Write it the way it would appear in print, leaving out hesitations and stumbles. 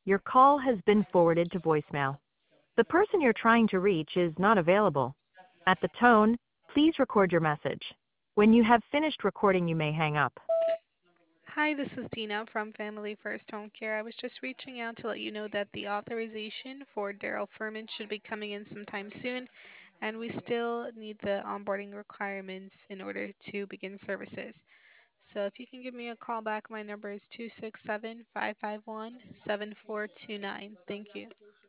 Your call has been forwarded to voicemail. The person you're trying to reach is not available. At the tone, please record your message. When you have finished recording, you may hang up. Hi, this is Dina from Family First Home Care. I was just reaching out to let you know that the authorization for Daryl Furman should be coming in sometime soon, and we still need the onboarding requirements in order to begin services. So if you can give me a call back, my number is 267 551 7429. Thank you.